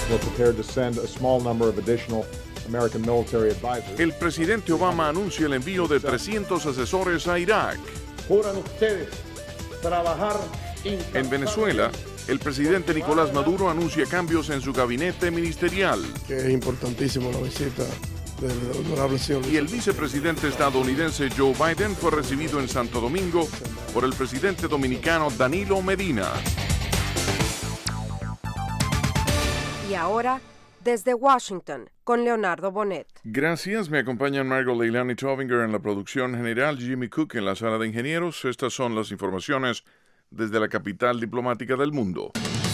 We're prepared to send a small number of additional American military advisors. El presidente Obama anuncia el envío de 300 asesores a Irak. Juran ustedes trabajar En Venezuela, el presidente Nicolás Maduro anuncia cambios en su gabinete ministerial. Que es importantísimo la visita del honorable señor. Y el vicepresidente estadounidense Joe Biden fue recibido en Santo Domingo por el presidente dominicano Danilo Medina. Y ahora, desde Washington, con Leonardo Bonet. Gracias, me acompañan Margot Leilani Tovinger en la producción general, Jimmy Cook en la sala de ingenieros. Estas son las informaciones desde la capital diplomática del mundo.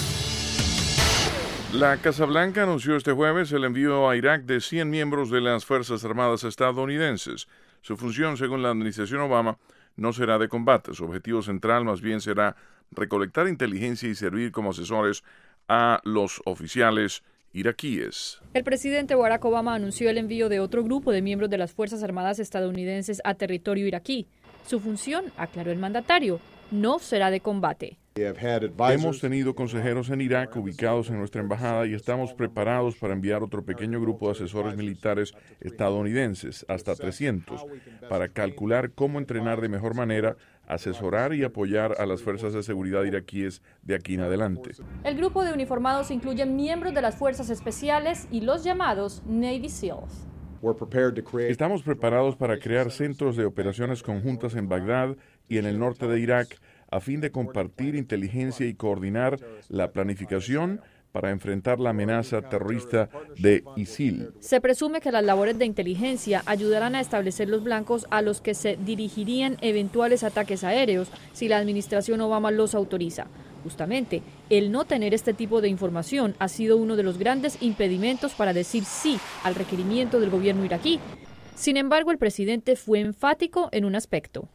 La Casa Blanca anunció este jueves el envío a Irak de 100 miembros de las Fuerzas Armadas estadounidenses. Su función, según la administración Obama, no será de combate. Su objetivo central más bien será recolectar inteligencia y servir como asesores a los oficiales iraquíes. El presidente Barack Obama anunció el envío de otro grupo de miembros de las Fuerzas Armadas estadounidenses a territorio iraquí. Su función, aclaró el mandatario, no será de combate. Hemos tenido consejeros en Irak ubicados en nuestra embajada y estamos preparados para enviar otro pequeño grupo de asesores militares estadounidenses, hasta 300, para calcular cómo entrenar de mejor manera, asesorar y apoyar a las fuerzas de seguridad iraquíes de aquí en adelante. El grupo de uniformados incluye miembros de las fuerzas especiales y los llamados Navy SEALs. Estamos preparados para crear centros de operaciones conjuntas en Bagdad y en el norte de Irak a fin de compartir inteligencia y coordinar la planificación para enfrentar la amenaza terrorista de ISIL. Se presume que las labores de inteligencia ayudarán a establecer los blancos a los que se dirigirían eventuales ataques aéreos si la administración Obama los autoriza. Justamente, el no tener este tipo de información ha sido uno de los grandes impedimentos para decir sí al requerimiento del gobierno iraquí. Sin embargo, el presidente fue enfático en un aspecto.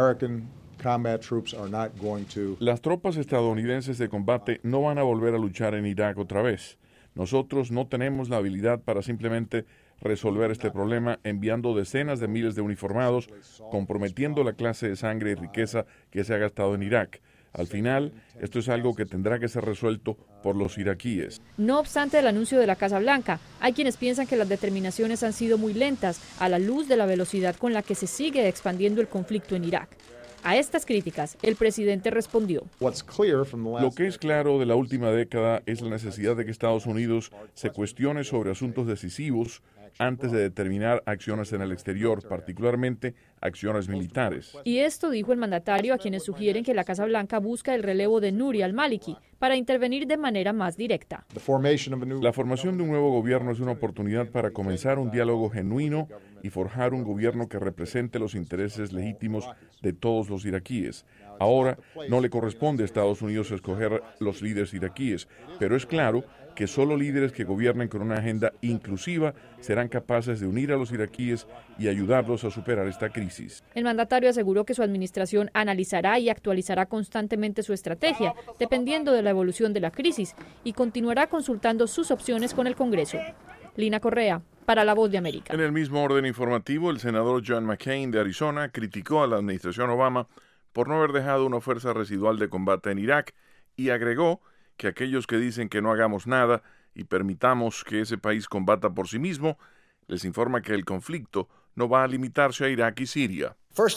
Las tropas estadounidenses de combate no van a volver a luchar en Irak otra vez. Nosotros no tenemos la habilidad para simplemente resolver este problema enviando decenas de miles de uniformados, comprometiendo la clase de sangre y riqueza que se ha gastado en Irak. Al final, esto es algo que tendrá que ser resuelto por los iraquíes. No obstante el anuncio de la Casa Blanca, hay quienes piensan que las determinaciones han sido muy lentas a la luz de la velocidad con la que se sigue expandiendo el conflicto en Irak. A estas críticas, el presidente respondió. Lo que es claro de la última década es la necesidad de que Estados Unidos se cuestione sobre asuntos decisivos antes de determinar acciones en el exterior, particularmente acciones militares. Y esto dijo el mandatario a quienes sugieren que la Casa Blanca busca el relevo de Nouri al-Maliki para intervenir de manera más directa. La formación de un nuevo gobierno es una oportunidad para comenzar un diálogo genuino y forjar un gobierno que represente los intereses legítimos de todos los iraquíes. Ahora no le corresponde a Estados Unidos escoger los líderes iraquíes, pero es claro que solo líderes que gobiernen con una agenda inclusiva serán capaces de unir a los iraquíes y ayudarlos a superar esta crisis. El mandatario aseguró que su administración analizará y actualizará constantemente su estrategia, dependiendo de la evolución de la crisis, y continuará consultando sus opciones con el Congreso. Lina Correa, para La Voz de América. En el mismo orden informativo, el senador John McCain de Arizona criticó a la administración Obama por no haber dejado una fuerza residual de combate en Irak y agregó que aquellos que dicen que no hagamos nada y permitamos que ese país combata por sí mismo, les informa que el conflicto no va a limitarse a Irak y Siria.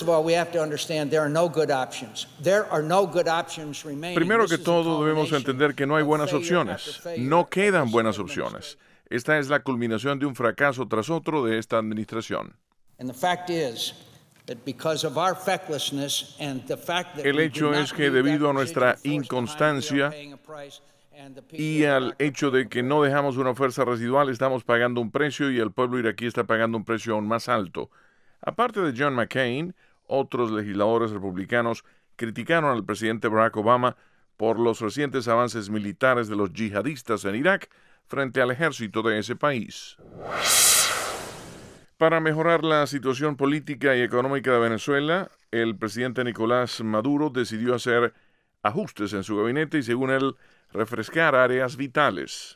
Primero que todo, debemos entender que no hay buenas opciones. No quedan buenas opciones. Esta es la culminación de un fracaso tras otro de esta administración. El hecho es que debido a nuestra inconstancia y al hecho de que no dejamos una fuerza residual, estamos pagando un precio y el pueblo iraquí está pagando un precio aún más alto. Aparte de John McCain, otros legisladores republicanos criticaron al presidente Barack Obama por los recientes avances militares de los yihadistas en Irak frente al ejército de ese país. Para mejorar la situación política y económica de Venezuela, el presidente Nicolás Maduro decidió hacer ajustes en su gabinete y, según él, refrescar áreas vitales.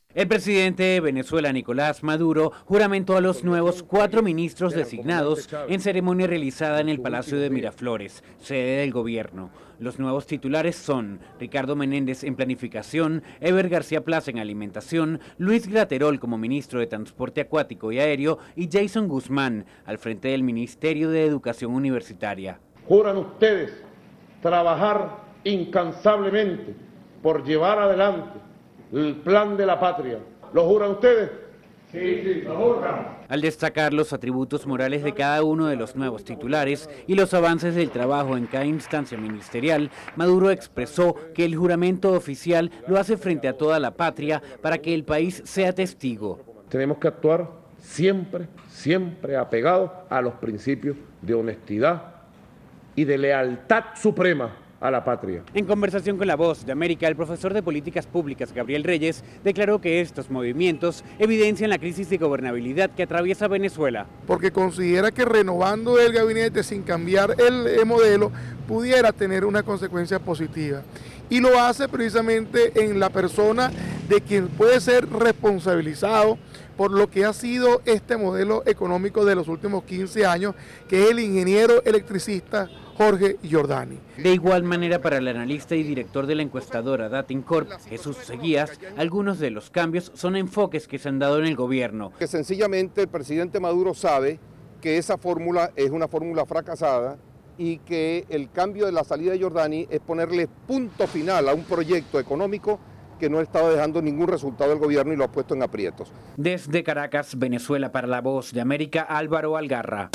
El presidente de Venezuela, Nicolás Maduro, juramentó a los nuevos 4 ministros designados en ceremonia realizada en el Palacio de Miraflores, sede del gobierno. Los nuevos titulares son Ricardo Menéndez en Planificación, Eber García Plaza en Alimentación, Luis Graterol como ministro de Transporte Acuático y Aéreo y Jason Guzmán al frente del Ministerio de Educación Universitaria. Juran ustedes trabajar incansablemente por llevar adelante el plan de la patria. ¿Lo juran ustedes? Sí, lo juran. Al destacar los atributos morales de cada uno de los nuevos titulares y los avances del trabajo en cada instancia ministerial, Maduro expresó que el juramento oficial lo hace frente a toda la patria para que el país sea testigo. Tenemos que actuar siempre apegados a los principios de honestidad y de lealtad suprema a la patria. En conversación con La Voz de América, el profesor de Políticas Públicas, Gabriel Reyes, declaró que estos movimientos evidencian la crisis de gobernabilidad que atraviesa Venezuela. Porque considera que renovando el gabinete sin cambiar el modelo pudiera tener una consecuencia positiva. Y lo hace precisamente en la persona de quien puede ser responsabilizado por lo que ha sido este modelo económico de los últimos 15 años, que es el ingeniero electricista Jorge Giordani. De igual manera, para el analista y director de la encuestadora Datincorp, Jesús Seguías, algunos de los cambios son enfoques que se han dado en el gobierno. Que sencillamente el presidente Maduro sabe que esa fórmula es una fórmula fracasada y que el cambio de la salida de Giordani es ponerle punto final a un proyecto económico que no estaba dejando ningún resultado del gobierno y lo ha puesto en aprietos. Desde Caracas, Venezuela, para La Voz de América, Álvaro Algarra.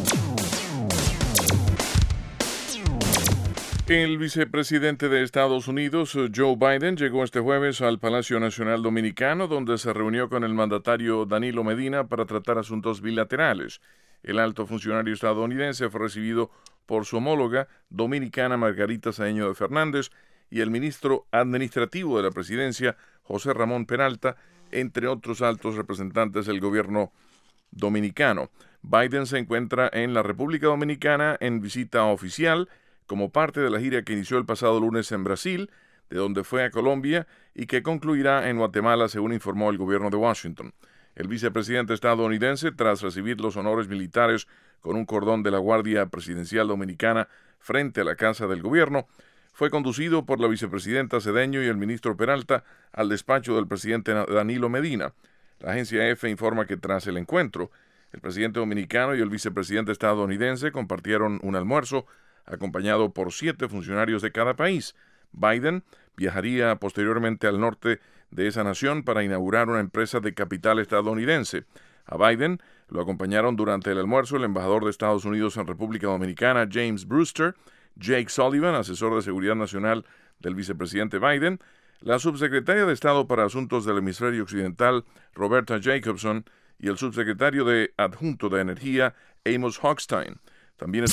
El vicepresidente de Estados Unidos, Joe Biden, llegó este jueves al Palacio Nacional Dominicano, donde se reunió con el mandatario Danilo Medina para tratar asuntos bilaterales. El alto funcionario estadounidense fue recibido por su homóloga dominicana Margarita Saeño de Fernández y el ministro administrativo de la presidencia, José Ramón Peralta, entre otros altos representantes del gobierno dominicano. Biden se encuentra en la República Dominicana en visita oficial, como parte de la gira que inició el pasado lunes en Brasil, de donde fue a Colombia y que concluirá en Guatemala, según informó el gobierno de Washington. El vicepresidente estadounidense, tras recibir los honores militares con un cordón de la Guardia Presidencial Dominicana frente a la Casa del Gobierno, fue conducido por la vicepresidenta Cedeño y el ministro Peralta al despacho del presidente Danilo Medina. La agencia EFE informa que tras el encuentro, el presidente dominicano y el vicepresidente estadounidense compartieron un almuerzo acompañado por 7 funcionarios de cada país. Biden viajaría posteriormente al norte de esa nación para inaugurar una empresa de capital estadounidense. A Biden lo acompañaron durante el almuerzo el embajador de Estados Unidos en República Dominicana, James Brewster, Jake Sullivan, asesor de seguridad nacional del vicepresidente Biden, la subsecretaria de Estado para Asuntos del Hemisferio Occidental, Roberta Jacobson, y el subsecretario adjunto de Energía, Amos Hochstein. También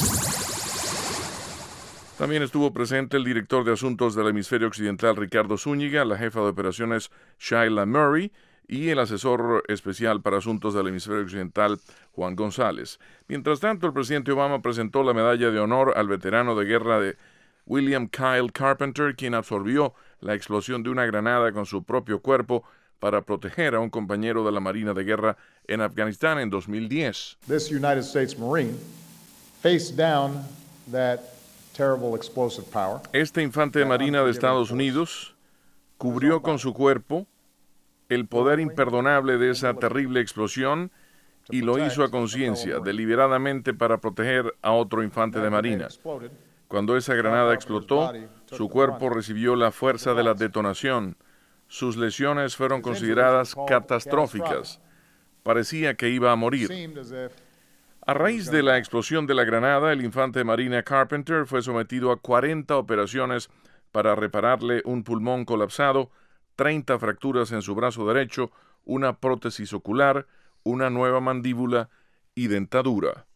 estuvo presente el director de Asuntos del Hemisferio Occidental, Ricardo Zúñiga, la jefa de operaciones, Shaila Murray, y el asesor especial para Asuntos del Hemisferio Occidental, Juan González. Mientras tanto, el presidente Obama presentó la medalla de honor al veterano de guerra de William Kyle Carpenter, quien absorbió la explosión de una granada con su propio cuerpo para proteger a un compañero de la Marina de Guerra en Afganistán en 2010. This United States Marine faced down that terrible explosive power. Este infante de Marina de Estados Unidos cubrió con su cuerpo el poder imperdonable de esa terrible explosión y lo hizo a conciencia, deliberadamente para proteger a otro infante de Marina. Cuando esa granada explotó, su cuerpo recibió la fuerza de la detonación. Sus lesiones fueron consideradas catastróficas. Parecía que iba a morir. A raíz de la explosión de la granada, el infante de Marina Carpenter fue sometido a 40 operaciones para repararle un pulmón colapsado, 30 fracturas en su brazo derecho, una prótesis ocular, una nueva mandíbula y dentadura.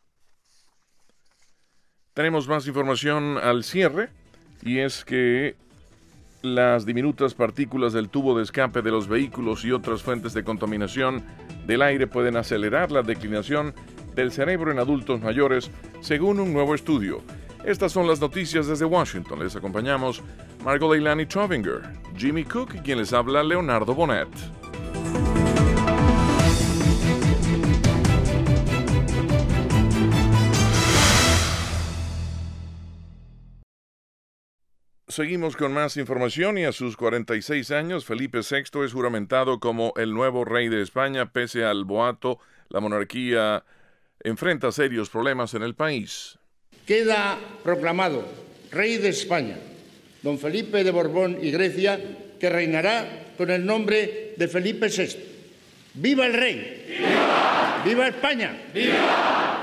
Tenemos más información al cierre, y es que las diminutas partículas del tubo de escape de los vehículos y otras fuentes de contaminación del aire pueden acelerar la declinación del cerebro en adultos mayores, según un nuevo estudio. Estas son las noticias desde Washington. Les acompañamos Margot Leilani Trovinger, Jimmy Cook y quien les habla, Leonardo Bonet. Seguimos con más información y a sus 46 años, Felipe VI es juramentado como el nuevo rey de España. Pese al boato, la monarquía enfrenta serios problemas en el país. Queda proclamado rey de España, don Felipe de Borbón y Grecia, que reinará con el nombre de Felipe VI. ¡Viva el rey! ¡Viva! ¡Viva España! ¡Viva!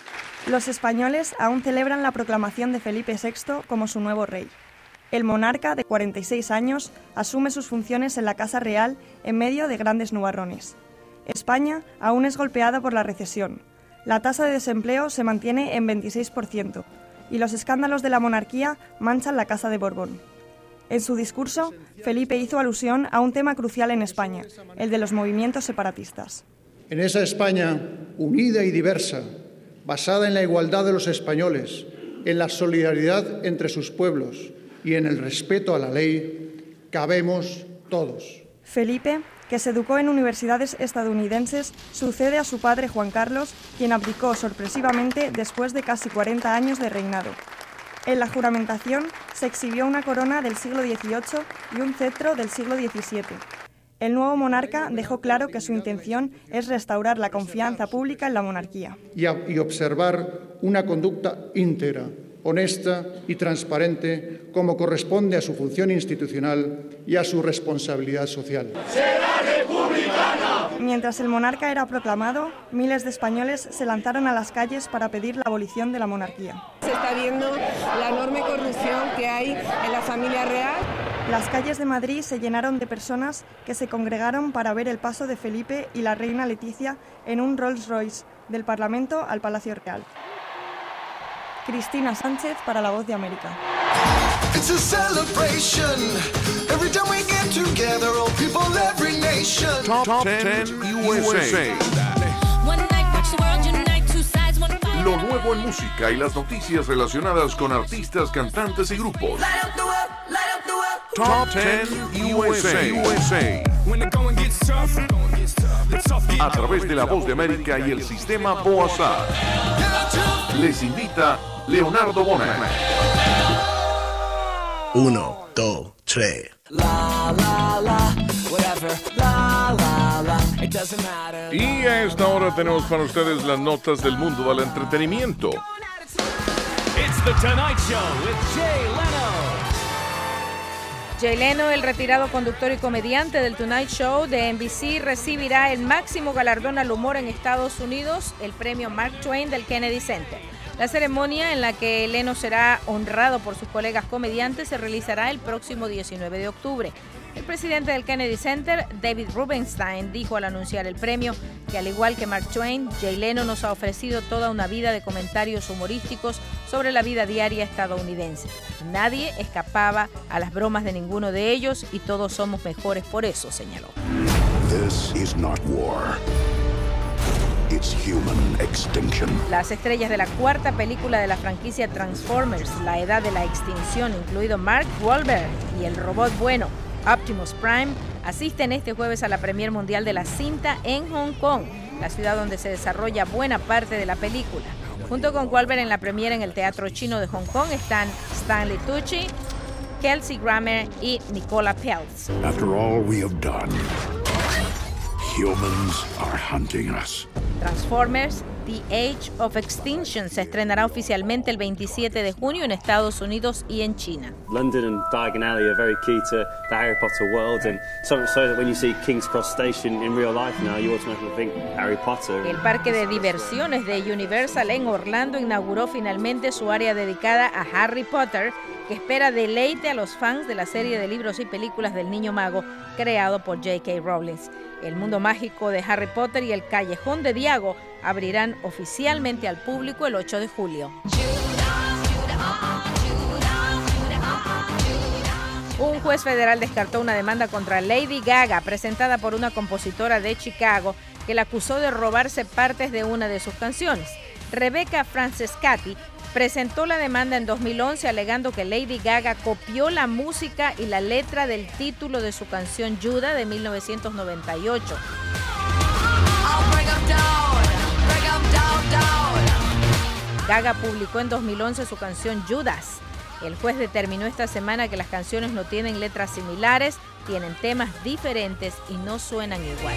Los españoles aún celebran la proclamación de Felipe VI como su nuevo rey. El monarca, de 46 años, asume sus funciones en la Casa Real en medio de grandes nubarrones. España aún es golpeada por la recesión. La tasa de desempleo se mantiene en 26% y los escándalos de la monarquía manchan la Casa de Borbón. En su discurso, Felipe hizo alusión a un tema crucial en España, el de los movimientos separatistas. En esa España unida y diversa, basada en la igualdad de los españoles, en la solidaridad entre sus pueblos y en el respeto a la ley, cabemos todos. Felipe, que se educó en universidades estadounidenses, sucede a su padre Juan Carlos, quien abdicó sorpresivamente después de casi 40 años de reinado. En la juramentación se exhibió una corona del siglo XVIII y un cetro del siglo XVII. El nuevo monarca dejó claro que su intención es restaurar la confianza pública en la monarquía. Y observar una conducta íntegra, honesta y transparente, como corresponde a su función institucional y a su responsabilidad social. ¡Será republicana! Mientras el monarca era proclamado, miles de españoles se lanzaron a las calles para pedir la abolición de la monarquía. Se está viendo la enorme corrupción que hay en la familia real. Las calles de Madrid se llenaron de personas que se congregaron para ver el paso de Felipe y la reina Leticia en un Rolls Royce del Parlamento al Palacio Real. Cristina Sánchez para La Voz de América. It's a celebration. Every time we get together, all people, every nation. Top 10 USA. Lo nuevo en música y las noticias relacionadas con artistas, cantantes y grupos. Top 10 USA. A través de La Voz de América y el sistema BOASAT. Les invita Leonardo Bonet. 1, 2, 3. Y a esta hora tenemos para ustedes las notas del mundo del entretenimiento. It's the Tonight Show with Jay Leno. Jay Leno, el retirado conductor y comediante del Tonight Show de NBC, recibirá el máximo galardón al humor en Estados Unidos, el premio Mark Twain del Kennedy Center. La ceremonia en la que Leno será honrado por sus colegas comediantes se realizará el próximo 19 de octubre. El presidente del Kennedy Center, David Rubenstein, dijo al anunciar el premio que, al igual que Mark Twain, Jay Leno nos ha ofrecido toda una vida de comentarios humorísticos sobre la vida diaria estadounidense. Nadie escapaba a las bromas de ninguno de ellos y todos somos mejores por eso, señaló. This is not war. It's human extinction. Las estrellas de la cuarta película de la franquicia Transformers, La Edad de la Extinción, incluido Mark Wahlberg y el robot bueno Optimus Prime, asisten este jueves a la premier mundial de la cinta en Hong Kong, la ciudad donde se desarrolla buena parte de la película. Junto con Wahlberg en la premier en el Teatro Chino de Hong Kong están Stanley Tucci, Kelsey Grammer y Nicola Peltz. After all we have done, humans are hunting us. Transformers, The Age of Extinction se estrenará oficialmente el 27 de junio en Estados Unidos y en China. London and Diagon Alley are very key to the Harry Potter world, and so that when you see King's Cross Station in real life now, you automatically think Harry Potter. El parque de diversiones de Universal en Orlando inauguró finalmente su área dedicada a Harry Potter, que espera deleite a los fans de la serie de libros y películas del Niño Mago creado por J.K. Rowling. El mundo mágico de Harry Potter y el Callejón de Diago abrirán oficialmente al público el 8 de julio. Un juez federal descartó una demanda contra Lady Gaga presentada por una compositora de Chicago que la acusó de robarse partes de una de sus canciones. Rebecca Francescatti presentó la demanda en 2011 alegando que Lady Gaga copió la música y la letra del título de su canción Judas de 1998. Gaga publicó en 2011 su canción Judas. El juez determinó esta semana que las canciones no tienen letras similares, tienen temas diferentes y no suenan igual.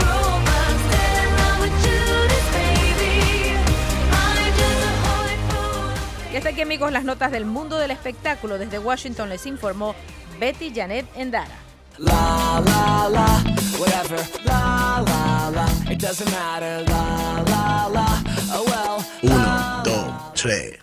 Y hasta aquí, amigos, las notas del mundo del espectáculo. Desde Washington les informó Betty Janet Endara. La la la, whatever. La la la, it doesn't matter. La la la, oh well. 1, 2, 3.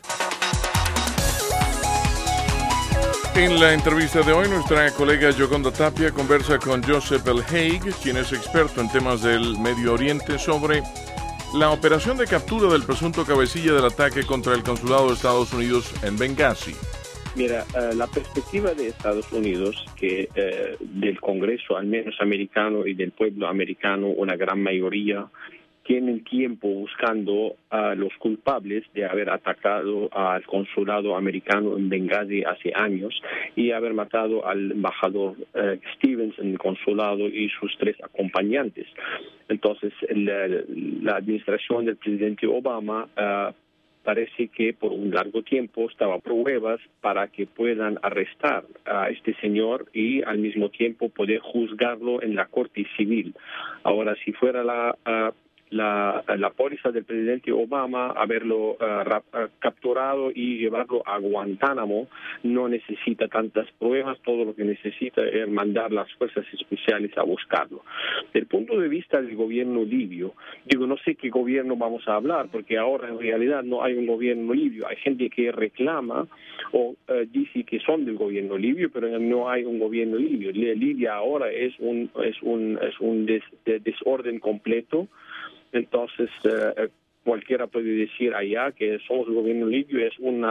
En la entrevista de hoy, nuestra colega Yoconda Tapia conversa con Joseph L. Haig, quien es experto en temas del Medio Oriente, sobre la operación de captura del presunto cabecilla del ataque contra el consulado de Estados Unidos en Benghazi. Mira, la perspectiva de Estados Unidos, que del Congreso, al menos americano, y del pueblo americano, una gran mayoría, tienen tiempo buscando a los culpables de haber atacado al consulado americano en Benghazi hace años y haber matado al embajador Stevens en el consulado y sus 3 acompañantes. Entonces, la administración del presidente Obama parece que por un largo tiempo estaba pruebas para que puedan arrestar a este señor y al mismo tiempo poder juzgarlo en la corte civil. Ahora, si fuera la póliza del presidente Obama haberlo capturado y llevarlo a Guantánamo, no necesita tantas pruebas, todo lo que necesita es mandar las fuerzas especiales a buscarlo. Desde el punto de vista del gobierno libio, no sé qué gobierno vamos a hablar, porque ahora en realidad no hay un gobierno libio. Hay gente que reclama o dice que son del gobierno libio, pero no hay un gobierno libio. Libia ahora es un desorden completo. Entonces, cualquiera puede decir allá que somos el gobierno libio, es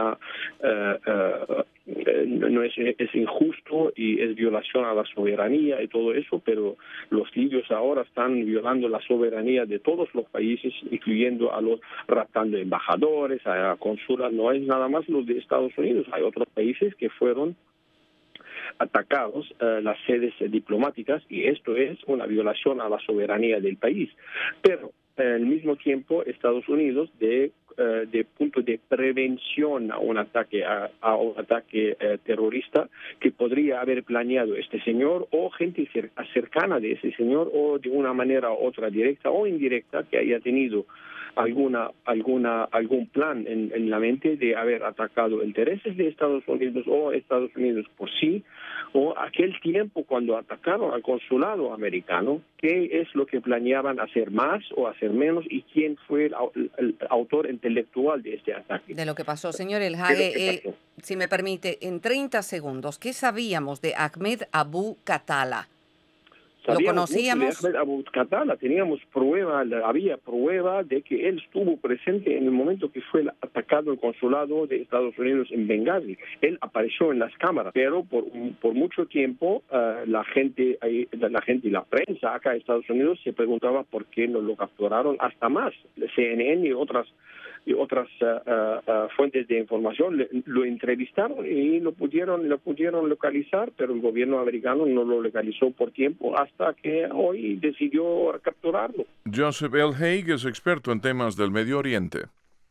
es injusto y es violación a la soberanía y todo eso, pero los libios ahora están violando la soberanía de todos los países, incluyendo a los raptando embajadores, a consulas. No es nada más los de Estados Unidos, hay otros países que fueron atacados las sedes diplomáticas, y esto es una violación a la soberanía del país. Pero al mismo tiempo, Estados Unidos, de punto de prevención a un ataque terrorista que podría haber planeado este señor o gente cercana de ese señor, o de una manera u otra, directa o indirecta, que haya tenido algún plan en la mente de haber atacado intereses de Estados Unidos o Estados Unidos por sí, o aquel tiempo cuando atacaron al consulado americano, qué es lo que planeaban hacer más o hacer menos, y quién fue el autor intelectual de este ataque. De lo que pasó, señor El Hague, si me permite, en 30 segundos, ¿qué sabíamos de Ahmed Abu Khattala? ¿Lo conocíamos? De Ahmed Abu Khattala teníamos había prueba de que él estuvo presente en el momento que fue atacado el consulado de Estados Unidos en Benghazi. Él apareció en las cámaras, pero por mucho tiempo la gente y la prensa acá en Estados Unidos se preguntaba por qué no lo capturaron. Hasta más, CNN y otras fuentes de información lo entrevistaron y lo pudieron localizar, pero el gobierno americano no lo localizó por tiempo hasta que hoy decidió capturarlo. Joseph L. Haig es experto en temas del Medio Oriente.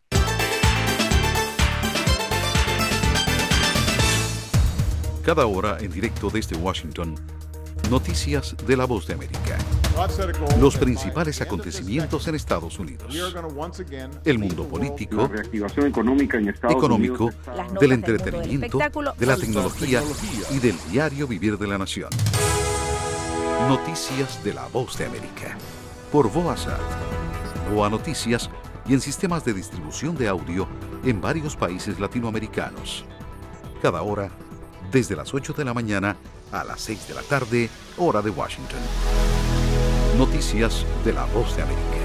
Cada hora en directo desde Washington, noticias de La Voz de América. Los principales acontecimientos en Estados Unidos. El mundo político, la reactivación económica en Estados Unidos, del entretenimiento, de la tecnología y del diario vivir de la nación. Noticias de La Voz de América. Por VOA, VOA Noticias y en sistemas de distribución de audio en varios países latinoamericanos. Cada hora, desde las 8 de la mañana a las 6 de la tarde, hora de Washington. Noticias de La Voz de América.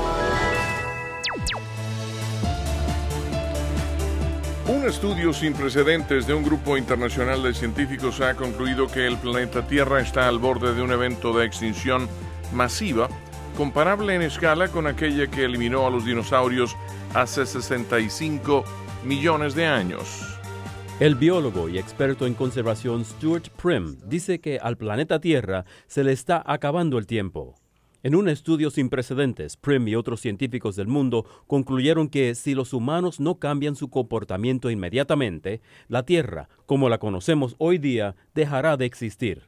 Un estudio sin precedentes de un grupo internacional de científicos ha concluido que el planeta Tierra está al borde de un evento de extinción masiva, comparable en escala con aquella que eliminó a los dinosaurios hace 65 millones de años. El biólogo y experto en conservación Stuart Prim dice que al planeta Tierra se le está acabando el tiempo. En un estudio sin precedentes, Prim y otros científicos del mundo concluyeron que si los humanos no cambian su comportamiento inmediatamente, la Tierra, como la conocemos hoy día, dejará de existir.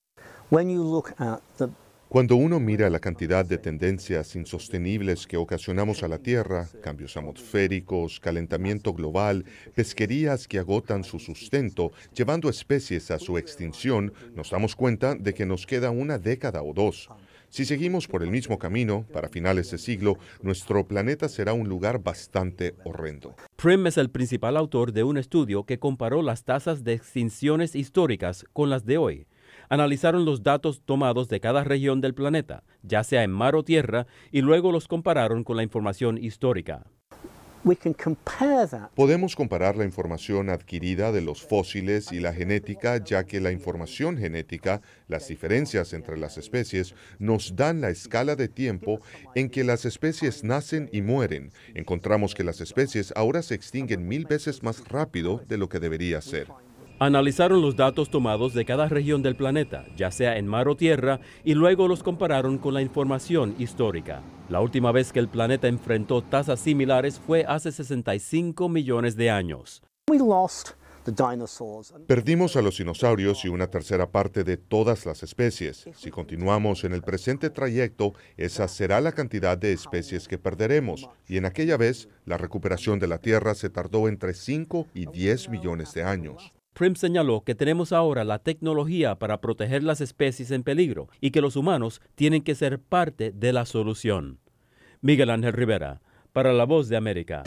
Cuando uno mira la cantidad de tendencias insostenibles que ocasionamos a la Tierra, cambios atmosféricos, calentamiento global, pesquerías que agotan su sustento, llevando especies a su extinción, nos damos cuenta de que nos queda una década o dos. Si seguimos por el mismo camino, para finales de siglo, nuestro planeta será un lugar bastante horrendo. Prim es el principal autor de un estudio que comparó las tasas de extinciones históricas con las de hoy. Analizaron los datos tomados de cada región del planeta, ya sea en mar o tierra, y luego los compararon con la información histórica. Podemos comparar la información adquirida de los fósiles y la genética, ya que la información genética, las diferencias entre las especies, nos dan la escala de tiempo en que las especies nacen y mueren. Encontramos que las especies ahora se extinguen 1000 veces más rápido de lo que debería ser. Analizaron los datos tomados de cada región del planeta, ya sea en mar o tierra, y luego los compararon con la información histórica. La última vez que el planeta enfrentó tasas similares fue hace 65 millones de años. Perdimos a los dinosaurios y una tercera parte de todas las especies. Si continuamos en el presente trayecto, esa será la cantidad de especies que perderemos. Y en aquella vez, la recuperación de la Tierra se tardó entre 5 y 10 millones de años. Prim señaló que tenemos ahora la tecnología para proteger las especies en peligro y que los humanos tienen que ser parte de la solución. Miguel Ángel Rivera, para La Voz de América.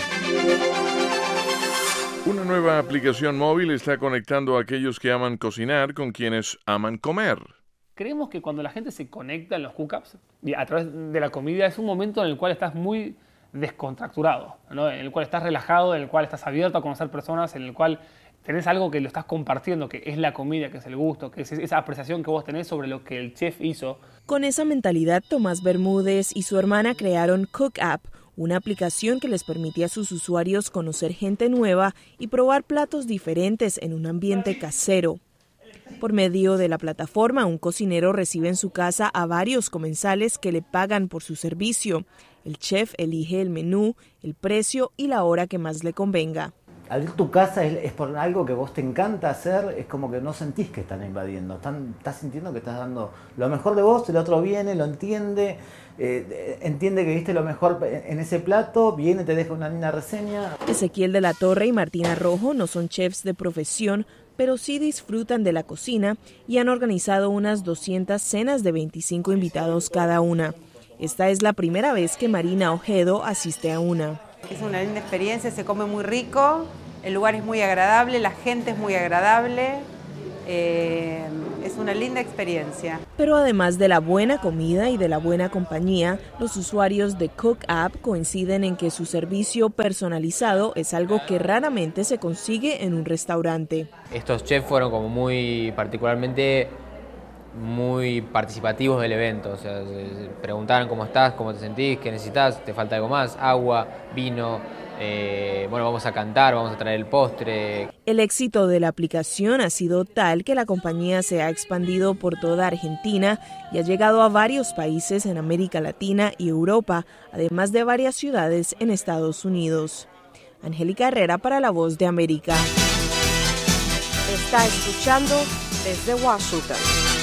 Una nueva aplicación móvil está conectando a aquellos que aman cocinar con quienes aman comer. Creemos que cuando la gente se conecta en los hookups y a través de la comida es un momento en el cual estás muy descontracturado, ¿no? En el cual estás relajado, en el cual estás abierto a conocer personas, en el cual tenés algo que lo estás compartiendo, que es la comida, que es el gusto, que es esa apreciación que vos tenés sobre lo que el chef hizo. Con esa mentalidad, Tomás Bermúdez y su hermana crearon Cook App, una aplicación que les permite a sus usuarios conocer gente nueva y probar platos diferentes en un ambiente casero. Por medio de la plataforma, un cocinero recibe en su casa a varios comensales que le pagan por su servicio. El chef elige el menú, el precio y la hora que más le convenga. Abrir tu casa es por algo que vos te encanta hacer, es como que no sentís que están invadiendo, estás sintiendo que estás dando lo mejor de vos, el otro viene, lo entiende, entiende que viste lo mejor en ese plato, viene, te deja una linda reseña. Ezequiel de la Torre y Martina Rojo no son chefs de profesión, pero sí disfrutan de la cocina y han organizado unas 200 cenas de 25 invitados cada una. Esta es la primera vez que Marina Ojedo asiste a una. Es una linda experiencia, se come muy rico, el lugar es muy agradable, la gente es muy agradable, es una linda experiencia. Pero además de la buena comida y de la buena compañía, los usuarios de Cook App coinciden en que su servicio personalizado es algo que raramente se consigue en un restaurante. Estos chefs fueron como muy participativos del evento, o sea, preguntaron cómo estás, cómo te sentís, qué necesitas, te falta algo más, agua, vino, bueno, vamos a cantar, vamos a traer el postre. El éxito de la aplicación ha sido tal que la compañía se ha expandido por toda Argentina y ha llegado a varios países en América Latina y Europa, además de varias ciudades en Estados Unidos. Angélica Herrera para La Voz de América. Está escuchando desde Washington.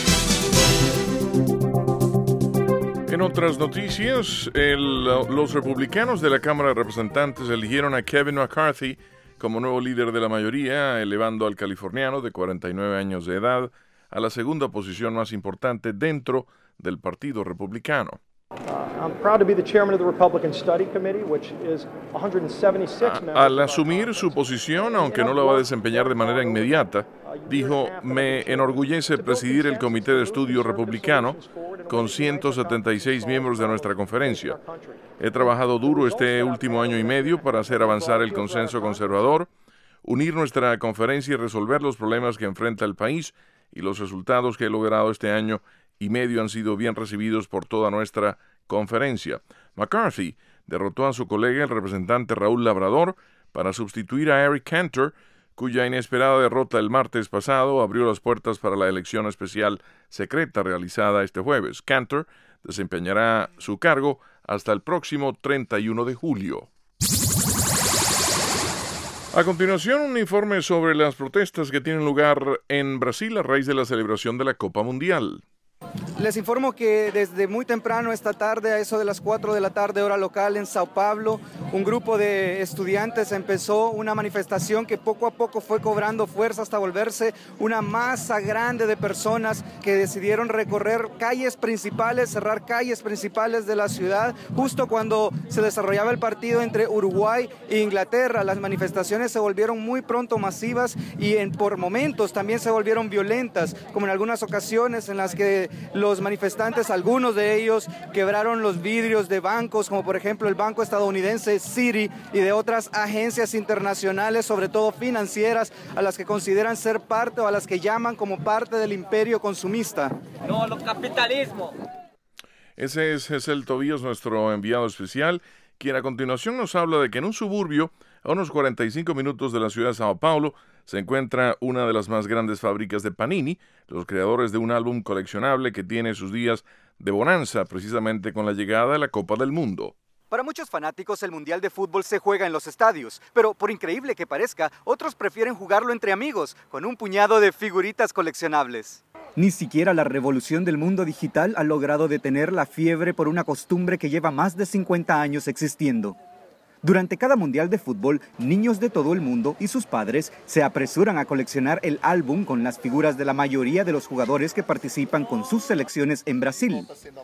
En otras noticias, los republicanos de la Cámara de Representantes eligieron a Kevin McCarthy como nuevo líder de la mayoría, elevando al californiano de 49 años de edad a la segunda posición más importante dentro del Partido Republicano. Al asumir su posición, aunque no la va a desempeñar de manera inmediata, dijo: me enorgullece presidir el Comité de Estudio Republicano con 176 miembros de nuestra conferencia. He trabajado duro este último año y medio para hacer avanzar el consenso conservador, unir nuestra conferencia y resolver los problemas que enfrenta el país, y los resultados que he logrado este año y medio han sido bien recibidos por toda nuestra conferencia. McCarthy derrotó a su colega, el representante Raúl Labrador, para sustituir a Eric Cantor, cuya inesperada derrota el martes pasado abrió las puertas para la elección especial secreta realizada este jueves. Cantor desempeñará su cargo hasta el próximo 31 de julio. A continuación, un informe sobre las protestas que tienen lugar en Brasil a raíz de la celebración de la Copa Mundial. Les informo que desde muy temprano esta tarde, a eso de las 4 de la tarde, hora local en Sao Paulo, un grupo de estudiantes empezó una manifestación que poco a poco fue cobrando fuerza hasta volverse una masa grande de personas que decidieron recorrer calles principales, cerrar calles principales de la ciudad, justo cuando se desarrollaba el partido entre Uruguay e Inglaterra. Las manifestaciones se volvieron muy pronto masivas y por momentos también se volvieron violentas, como en algunas ocasiones en las que los manifestantes, algunos de ellos, quebraron los vidrios de bancos, como por ejemplo el banco estadounidense Citi y de otras agencias internacionales, sobre todo financieras, a las que consideran ser parte o a las que llaman como parte del imperio consumista. No al capitalismo. Ese es Gesell Tobías, nuestro enviado especial, quien a continuación nos habla de que en un suburbio, a unos 45 minutos de la ciudad de Sao Paulo, se encuentra una de las más grandes fábricas de Panini, los creadores de un álbum coleccionable que tiene sus días de bonanza, precisamente con la llegada de la Copa del Mundo. Para muchos fanáticos, el Mundial de Fútbol se juega en los estadios, pero por increíble que parezca, otros prefieren jugarlo entre amigos, con un puñado de figuritas coleccionables. Ni siquiera la revolución del mundo digital ha logrado detener la fiebre por una costumbre que lleva más de 50 años existiendo. Durante cada Mundial de Fútbol, niños de todo el mundo y sus padres se apresuran a coleccionar el álbum con las figuras de la mayoría de los jugadores que participan con sus selecciones en Brasil.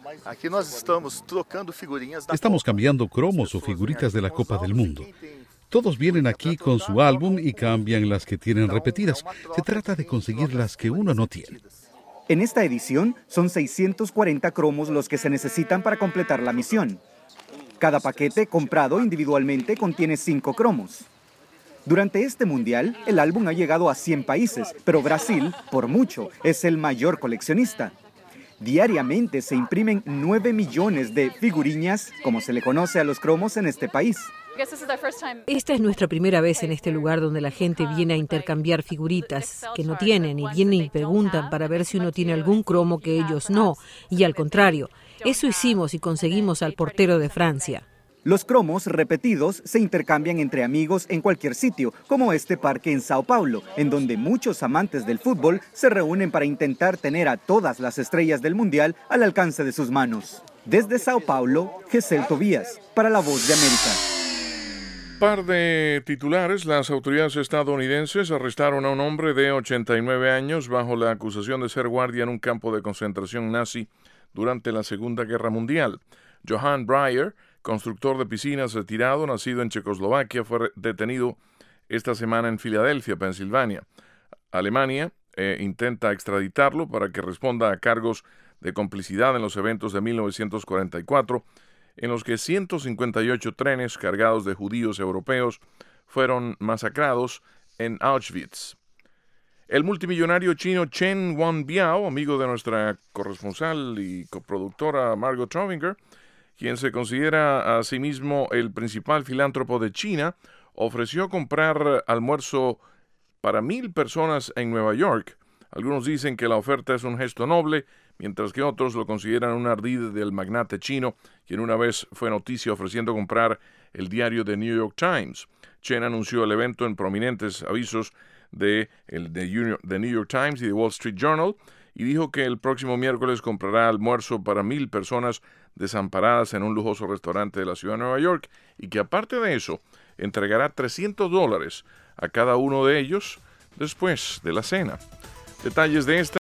Estamos cambiando cromos o figuritas de la Copa del Mundo. Todos vienen aquí con su álbum y cambian las que tienen repetidas. Se trata de conseguir las que uno no tiene. En esta edición, son 640 cromos los que se necesitan para completar la misión. Cada paquete comprado individualmente contiene 5 cromos. Durante este mundial, el álbum ha llegado a 100 países, pero Brasil, por mucho, es el mayor coleccionista. Diariamente se imprimen 9 millones de figuriñas, como se le conoce a los cromos en este país. Esta es nuestra primera vez en este lugar donde la gente viene a intercambiar figuritas que no tienen y vienen y preguntan para ver si uno tiene algún cromo que ellos no, y al contrario. Eso hicimos y conseguimos al portero de Francia. Los cromos repetidos se intercambian entre amigos en cualquier sitio, como este parque en Sao Paulo, en donde muchos amantes del fútbol se reúnen para intentar tener a todas las estrellas del Mundial al alcance de sus manos. Desde Sao Paulo, Gesell Tobías, para La Voz de América. Par de titulares. Las autoridades estadounidenses arrestaron a un hombre de 89 años bajo la acusación de ser guardia en un campo de concentración nazi durante la Segunda Guerra Mundial. Johann Breyer, constructor de piscinas retirado, nacido en Checoslovaquia, fue detenido esta semana en Filadelfia, Pensilvania. Alemania intenta extraditarlo para que responda a cargos de complicidad en los eventos de 1944, en los que 158 trenes cargados de judíos europeos fueron masacrados en Auschwitz. El multimillonario chino Chen Wanbiao, amigo de nuestra corresponsal y coproductora Margot Trovinger, quien se considera a sí mismo el principal filántropo de China, ofreció comprar almuerzo para 1,000 personas en Nueva York. Algunos dicen que la oferta es un gesto noble, mientras que otros lo consideran un ardid del magnate chino, quien una vez fue noticia ofreciendo comprar el diario The New York Times. Chen anunció el evento en prominentes avisos de The New York Times y The Wall Street Journal, y dijo que el próximo miércoles comprará almuerzo para 1,000 personas desamparadas en un lujoso restaurante de la ciudad de Nueva York, y que aparte de eso, entregará $300 a cada uno de ellos después de la cena. Detalles de esta